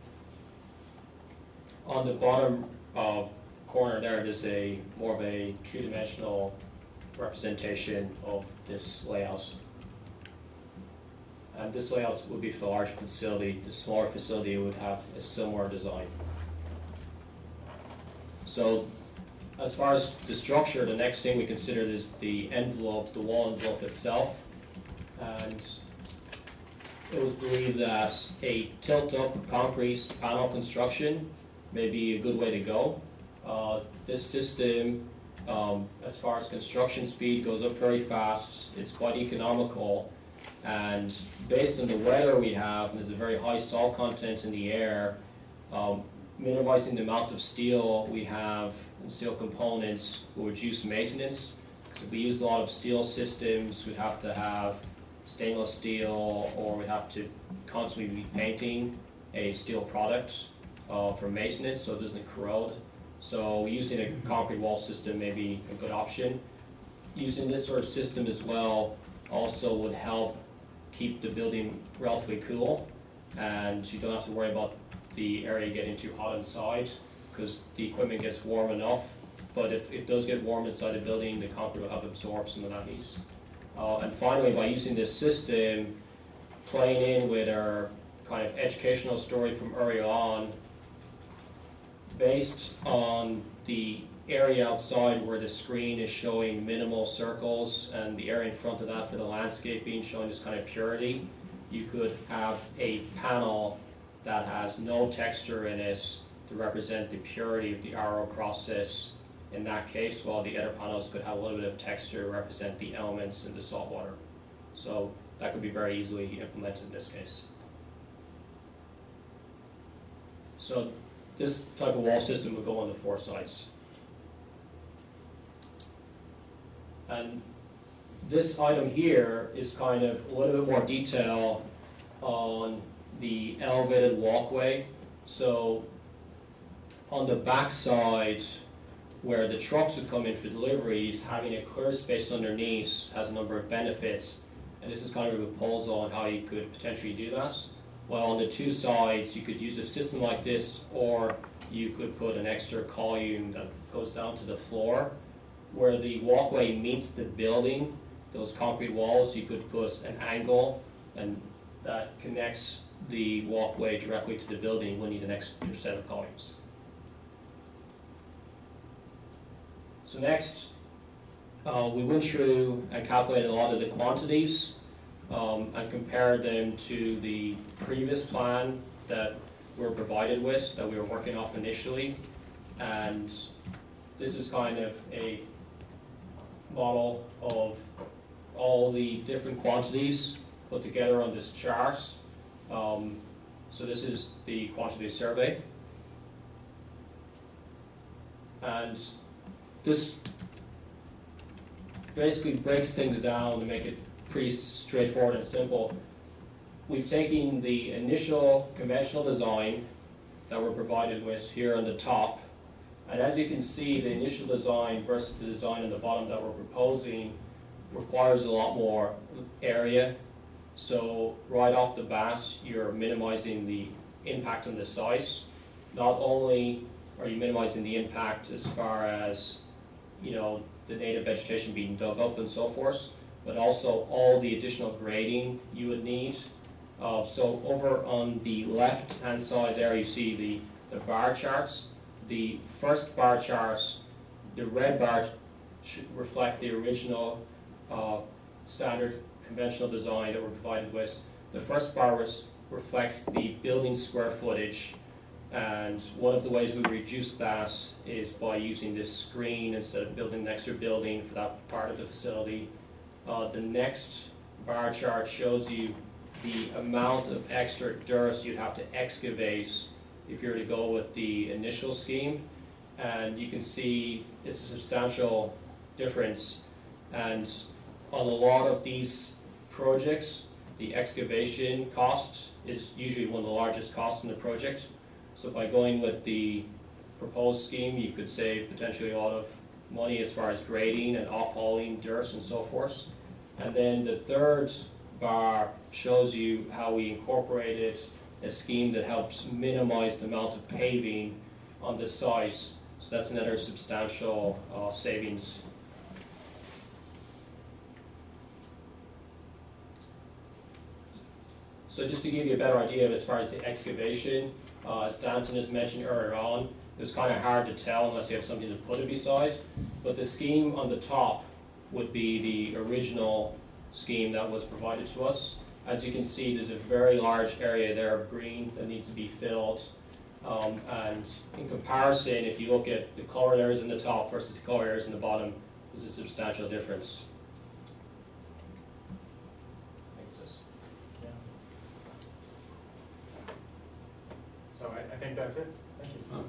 On the bottom uh, corner there, there's a more of a three-dimensional representation of this layout. And this layout would be for the larger facility. The smaller facility would have a similar design. So as far as the structure, the next thing we considered is the envelope, the wall envelope itself. And it was believed that a tilt-up concrete panel construction may be a good way to go. Uh, this system, um, as far as construction speed, goes up very fast. It's quite economical. And based on the weather we have, and there's a very high salt content in the air, um, minimizing the amount of steel we have and steel components will reduce maintenance. Because if we use a lot of steel systems, we'd have to have stainless steel, or we'd have to constantly be painting a steel product uh, for maintenance so it doesn't corrode. So using a concrete wall system may be a good option. Using this sort of system as well also would help keep the building relatively cool, and you don't have to worry about the area getting too hot inside because the equipment gets warm enough. But if it does get warm inside the building, the concrete will help absorb some of that heat. Uh, and finally, by using this system, playing in with our kind of educational story from earlier on, based on the area outside where the screen is showing minimal circles and the area in front of that for the landscaping showing this kind of purity, you could have a panel that has no texture in it to represent the purity of the R O process in that case, while the other panels could have a little bit of texture to represent the elements in the salt water. So that could be very easily implemented in this case. So this type of wall system would go on the four sides. And this item here is kind of a little bit more detail on the elevated walkway. So on the back side, where the trucks would come in for deliveries, having a clear space underneath has a number of benefits. And this is kind of a proposal on how you could potentially do that. Well, on the two sides, you could use a system like this, or you could put an extra column that goes down to the floor. Where the walkway meets the building, those concrete walls, you could put an angle, and that connects the walkway directly to the building. We'll need an extra set of columns. So next, uh, we went through and calculated a lot of the quantities um, and compared them to the previous plan that we were provided with, that we were working off initially. And this is kind of a model of all the different quantities put together on this chart. Um, so this is the quantity survey. And this basically breaks things down to make it pretty straightforward and simple. We've taken the initial conventional design that we're provided with here on the top, and as you can see, the initial design versus the design on the bottom that we're proposing requires a lot more area. So right off the bat, you're minimizing the impact on the site. Not only are you minimizing the impact as far as, you know, the native vegetation being dug up and so forth, but also all the additional grading you would need. Uh, so over on the left-hand side there, you see the, the bar charts. The first bar chart, the red bar should reflect the original uh, standard conventional design that we're provided with. The first bar was, reflects the building square footage, and one of the ways we reduce that is by using this screen instead of building an extra building for that part of the facility. Uh, the next bar chart shows you the amount of extra dirt you'd have to excavate if you were to go with the initial scheme, and you can see it's a substantial difference. And on a lot of these projects, the excavation cost is usually one of the largest costs in the project. So by going with the proposed scheme, you could save potentially a lot of money as far as grading and off-hauling dirt and so forth. And then the third bar shows you how we incorporated a scheme that helps minimize the amount of paving on the site. So that's another substantial uh, savings. So just to give you a better idea of as far as the excavation, uh, as Danton has mentioned earlier on, it was kind of hard to tell unless you have something to put it beside. But the scheme on the top would be the original scheme that was provided to us. As you can see, there's a very large area there of green that needs to be filled. Um, and in comparison, if you look at the color areas in the top versus the color areas in the bottom, there's a substantial difference. Yeah. So I, I think that's it. Thank you.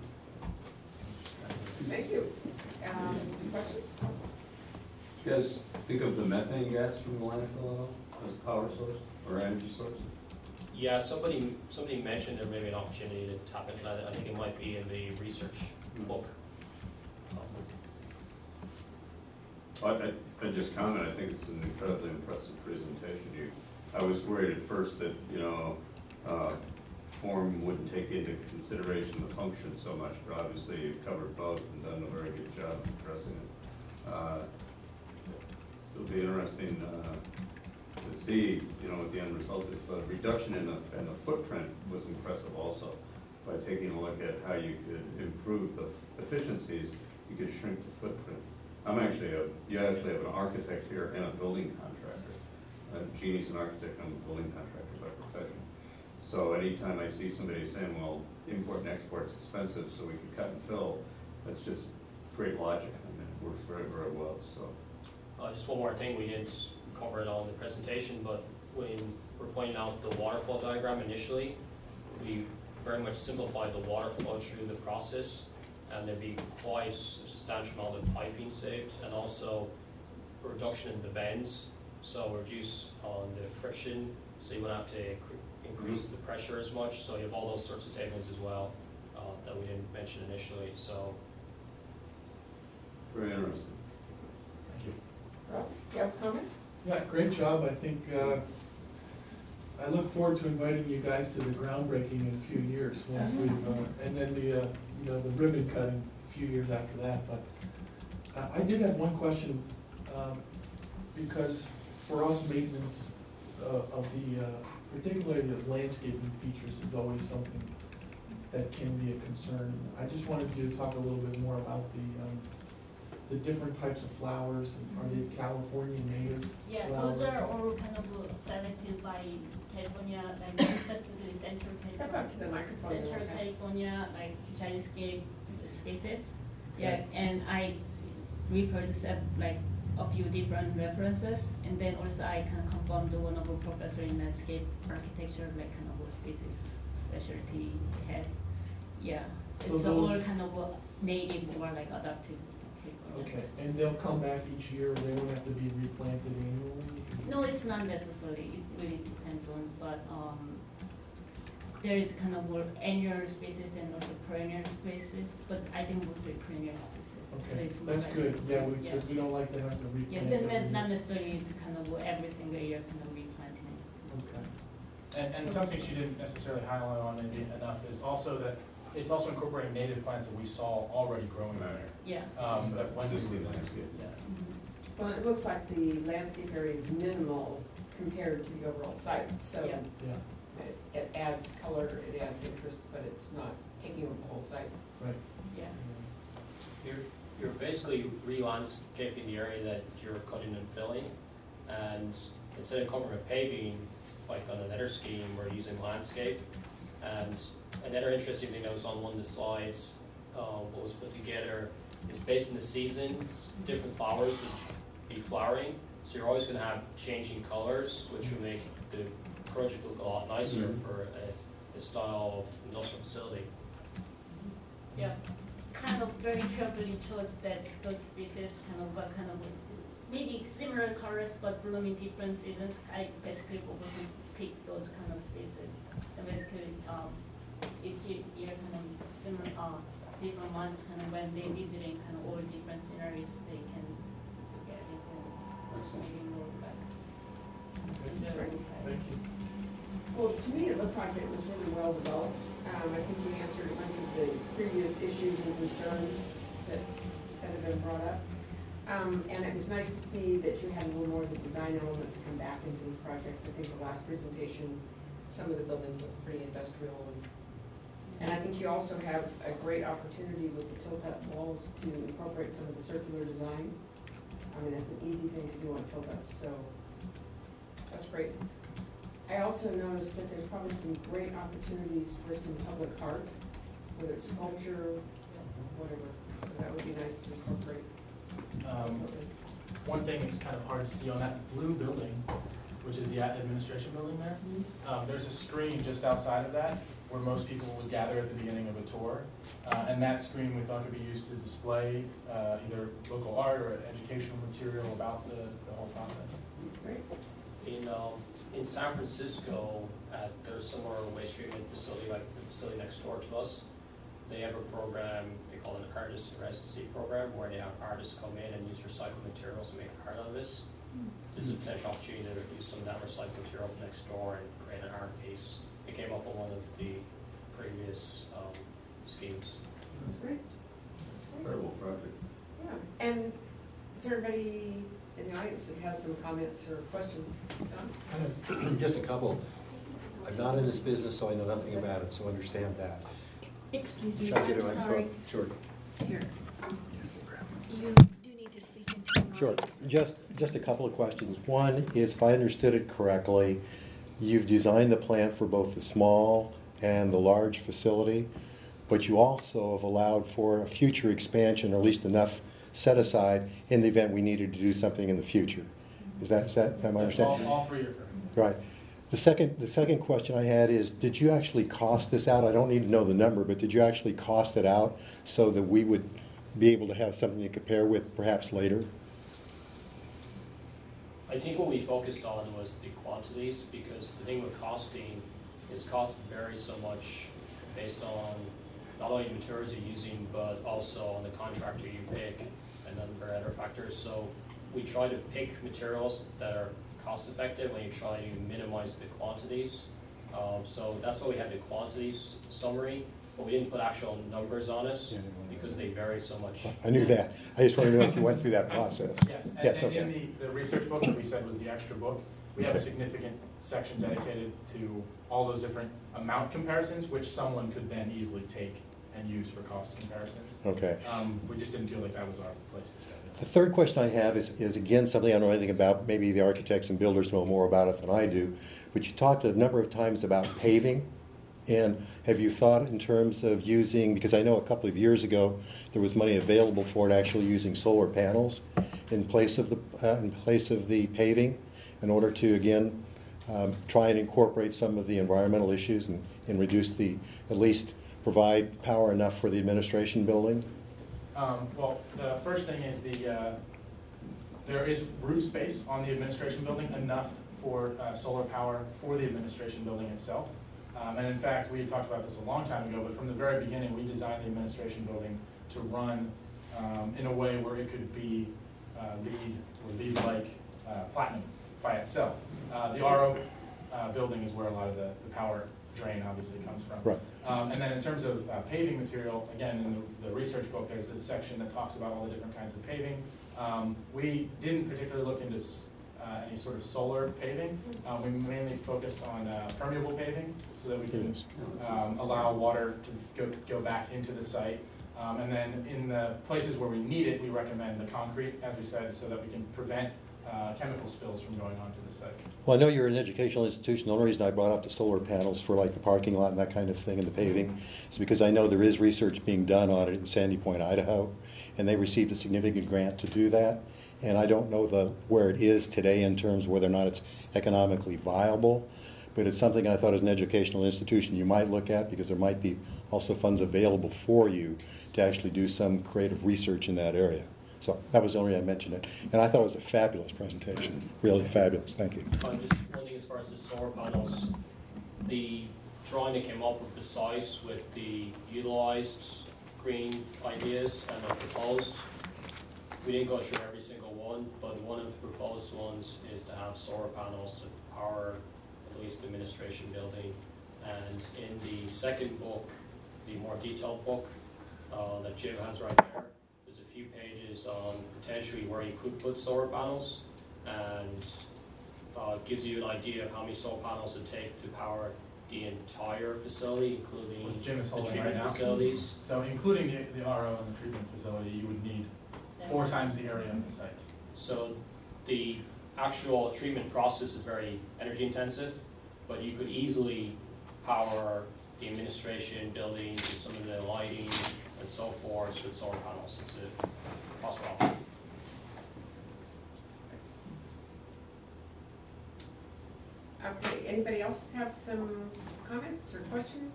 Thank you. Um, questions? Do you guys think of the methane gas from the landfill at all as a power source or energy source? Yeah, somebody somebody mentioned there may be an opportunity to tap into that. I think it might be in the research book. I, I, I just comment, I think it's an incredibly impressive presentation. You, I was worried at first that, you know, uh, form wouldn't take into consideration the function so much, but obviously you've covered both and done a very good job of addressing it. Uh, it'll be interesting uh, to see, you know, what the end result is. The reduction in the, in the footprint was impressive also. By taking a look at how you could improve the efficiencies, you could shrink the footprint. I'm actually a, you actually have an architect here and a building contractor. Uh, Jeannie's an architect, I'm a building contractor by profession. So anytime I see somebody saying, well, import and export's expensive, so we can cut and fill, that's just great logic. I mean, it works very, very well, so. Uh, just one more thing, we didn't cover it all in the presentation, but when we're pointing out the waterfall diagram initially, we very much simplified the water flow through the process, and there'd be quite a substantial amount of piping saved, and also a reduction in the bends, so reduce on the friction, so you wouldn't have to increase the pressure as much, so you have all those sorts of savings as well uh, that we didn't mention initially. So very interesting. Thank you. Rob, you have comments? Yeah, great job. I think, uh, I look forward to inviting you guys to the groundbreaking in a few years, once we've, uh, and then the, uh, you know, the ribbon cutting a few years after that. But uh, I did have one question, um, because for us, maintenance uh, of the, uh, particularly the landscaping features is always something that can be a concern. I just wanted you to talk a little bit more about the, um, the different types of flowers. Are they California native? Yeah, flowers? those are all kind of selected by California, like specifically Central Step California. up to the microphone. Central okay. California, like Chinese-scape species. Yeah, and I reproduce uh, like a few different references, and then also I kind of confirmed the one of the professor in landscape architecture, like kind of a species specialty has. Yeah, So it's all those- kind of a native or like adaptive. Okay, and they'll come back each year, they won't have to be replanted annually? No, it's not necessarily, it really depends on, but, um, there is kind of more annual species and also perennial species, but I think mostly perennial species. So Okay, it's more that's like- good, yeah, Yeah. because we don't like to have to replant. Yeah, then every that's not year. necessarily to kind of every single year kind of replanting. Okay. And, and something she didn't necessarily highlight on maybe enough is also that it's also incorporating native plants that we saw already growing there. Yeah. Um, that when we Existing were there. landscape. Yeah. Mhm. Well, it looks like the landscape area is minimal compared to the overall site, so Yeah. Yeah, it, it adds color, it adds interest, but it's not taking over the whole site. right. Yeah. You're, you're basically re-landscaping the area that you're cutting and filling, and instead of covering with paving, like on another scheme, we're using landscape. And another interesting thing that was on one of the slides, uh, what was put together, is based on the seasons, different flowers would be flowering, so you're always gonna have changing colors, which will make the project look a lot nicer Mhm. for a, a style of industrial facility. Yeah, kind of very carefully chose that those species kind of what kind of maybe similar colors but blooming different seasons. I basically focus on pick those kind of spaces. And basically, um, each year kind of similar, uh, different months kind of when they're visiting kind of all different sceneries, they can get it and maybe more like. Thank you. Well, to me, it looked like it was really well developed. Um, I think you answered a bunch of the previous issues and concerns that, that have been brought up. Um, and it was nice to see that you had a little more of the design elements come back into this project. I think the last presentation, some of the buildings look pretty industrial. And, and I think you also have a great opportunity with the tilt-up walls to incorporate some of the circular design. I mean, that's an easy thing to do on tilt-ups, so that's great. I also noticed that there's probably some great opportunities for some public art, whether it's sculpture, whatever. So that would be nice to incorporate. Um, one thing that's kind of hard to see on that blue building, which is the administration building there, um, there's a screen just outside of that where most people would gather at the beginning of a tour. Uh, and that screen we thought could be used to display uh, either local art or educational material about the, the whole process. Great. In, um, in San Francisco, at their similar waste treatment facility, like the facility next door to us, they have a program, they call it an artist in residency program, where they have artists come in and use recycled materials to make art out of this. There's a potential opportunity to use some of that recycled material next door and create an art piece. It came up on one of the previous um, schemes. That's great. That's great. Incredible project. Yeah. And is there anybody in the audience that has some comments or questions? Don? Just a couple. I'm not in this business, so I know nothing about it, so understand that. Excuse me, Should I get I'm a microphone? sorry. Sure. Here. You do need to speak into the mic. Sure. Just, just a couple of questions. One is, if I understood it correctly, you've designed the plant for both the small and the large facility, but you also have allowed for a future expansion, or at least enough set aside in the event we needed to do something in the future. Is that, is that, am I All, understanding? all three are correct. Right. The second, the second question I had is, did you actually cost this out? I don't need to know the number, but did you actually cost it out so that we would be able to have something to compare with perhaps later? I think what we focused on was the quantities, because the thing with costing is cost varies so much based on not only the materials you're using, but also on the contractor you pick and then there are other factors. So we try to pick materials that are cost effective when you try to minimize the quantities. Um, so that's why we had the quantities summary, but we didn't put actual numbers on it Yeah, I didn't want to- because they vary so much. I knew that. I just wanted to know if you went through that process. Yes, and, Yes, and in okay. the, the research book that we said was the extra book, we have a Okay. significant section dedicated to all those different amount comparisons, which someone could then easily take and use for cost comparisons. Okay. Um, we just didn't feel like that was our place to step The third question I have is, is again, something I don't know anything about. Maybe the architects and builders know more about it than I do. But you talked a number of times about paving. And have you thought in terms of using, because I know a couple of years ago, there was money available for it, actually using solar panels in place of the, uh, in place of the paving, in order to, again, um, try and incorporate some of the environmental issues and, and reduce the, at least provide power enough for the administration building? Um, well, the first thing is the, uh, there is roof space on the administration building, enough for uh, solar power for the administration building itself. Um, and in fact, we had talked about this a long time ago, but from the very beginning, we designed the administration building to run um, in a way where it could be uh, LEED or LEED-like uh, platinum by itself. Uh, the R O uh, building is where a lot of the, the power drain obviously comes from. Right. Um, and then in terms of uh, paving material, again, in the, the research book, there's a section that talks about all the different kinds of paving. Um, we didn't particularly look into uh, any sort of solar paving. Um, we mainly focused on uh, permeable paving so that we can um, allow water to go, go back into the site. Um, and then in the places where we need it, we recommend the concrete, as we said, so that we can prevent uh, chemical spills from going onto the site. Well, I know you're an educational institution. The only reason I brought up the solar panels for like the parking lot and that kind of thing and the paving is because I know there is research being done on it in Sandy Point, Idaho, and they received a significant grant to do that. And I don't know the where it is today in terms of whether or not it's economically viable, but it's something I thought as an educational institution you might look at, because there might be also funds available for you to actually do some creative research in that area. So that was the only reason I mentioned it. And I thought it was a fabulous presentation, really fabulous, thank you. Um, just one thing as far as the solar panels, the drawing that came up with the size with the utilized green ideas and the proposed, we didn't go through every single one, but one of the proposed ones is to have solar panels to power at least the administration building. And in the second book, the more detailed book uh, that Jim has right there, there's a few pages on potentially where you could put solar panels, and uh, gives you an idea of how many solar panels it take to power the entire facility, including What Jim is the holding right treatment now. facilities. So including the, the R O and the treatment facility, you would need four times the area of the site. So the actual treatment process is very energy intensive, but you could easily power the administration buildings and some of the lighting and so forth with solar panels. It's a possible option. Okay, anybody else have some comments or questions?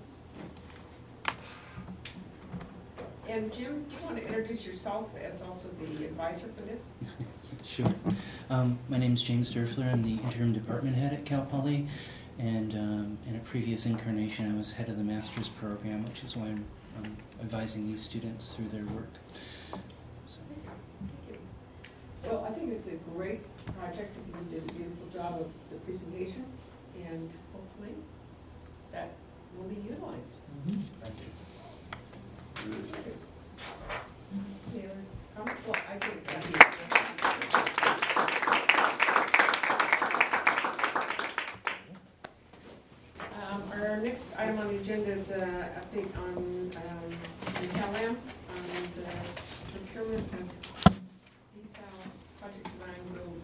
And Jim, do you want to introduce yourself as also the advisor for this? Sure. Um, my name is James Derfler. I'm the interim department head at Cal Poly, and um, in a previous incarnation, I was head of the master's program, which is why I'm, I'm advising these students through their work. So. Thank you. Well, I think it's a great project. I think you did a beautiful job of the presentation, and hopefully that will be utilized. Thank you. Any other comments? Well, I think that Um, our next item on the agenda is an update on, um, the CalAm, on the procurement of desal project design build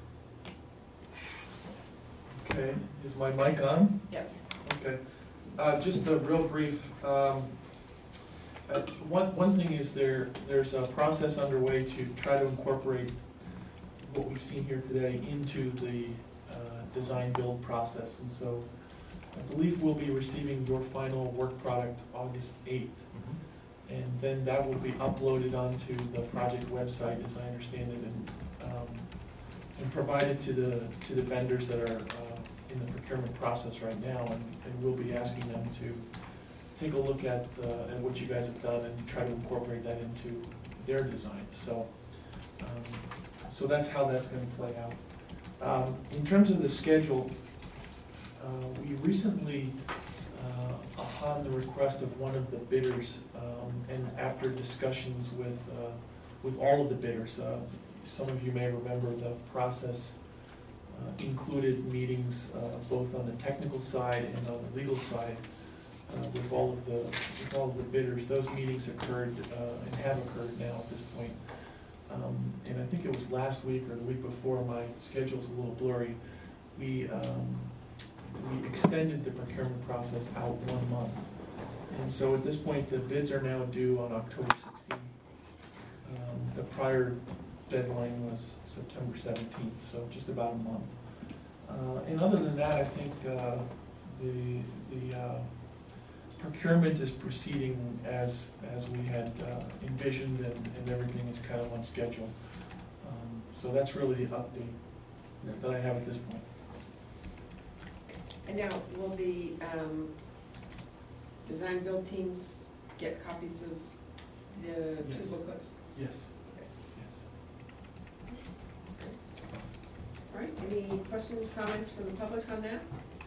firm. Okay, is my mic on? Yes. Okay. Uh, just a real brief, um, uh, one, one thing is there, there's a process underway to try to incorporate what we've seen here today into the, uh, design build process. And so I believe we'll be receiving your final work product August eighth. And then that will be uploaded onto the project website, as I understand it, and, um, and provided to the, to the vendors that are, uh, in the procurement process right now, and, and we'll be asking them to take a look at, uh, at what you guys have done and try to incorporate that into their designs. So, um, so that's how that's gonna play out. Um, in terms of the schedule, uh, we recently, uh, upon the request of one of the bidders, um, and after discussions with, uh, with all of the bidders, uh, some of you may remember the process Uh, included meetings uh, both on the technical side and on the legal side uh, with all of the with all of the bidders. Those meetings occurred uh, and have occurred now at this point. Um, and I think it was last week or the week before. My schedule's a little blurry. We um, we extended the procurement process out one month, and so at this point the bids are now due on October sixteenth. Um, the prior deadline was September seventeenth, so just about a month. Uh, and other than that, I think uh, the the uh, procurement is proceeding as as we had uh, envisioned, and, and everything is kind of on schedule. Um, so that's really the update that I have at this point. And now, will the um, design build teams get copies of the two Yes. booklets? Yes. Okay. Yes. All right, any questions, comments from the public on that?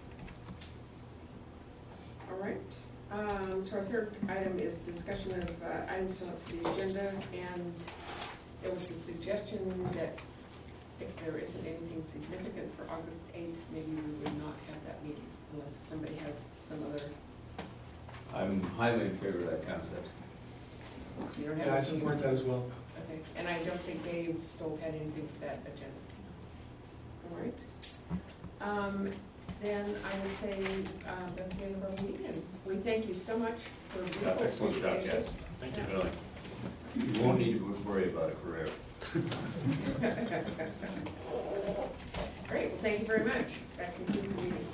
All right, um, so our third item is discussion of uh, items on the agenda, and there was a suggestion that if there isn't anything significant for August eighth, maybe we would not have that meeting unless somebody has some other, I'm highly in favor of that concept. you don't have. Yeah, I anything- support that as well. Okay, and I don't think Dave Stoll had anything for that agenda. All right. Um, then I would say, uh, that's the end of our meeting, and we thank you so much for a Yeah, beautiful excellent job, presentation. guys. Thank you. Really. You won't need to worry about a career. Great, well, thank you very much. That concludes the meeting.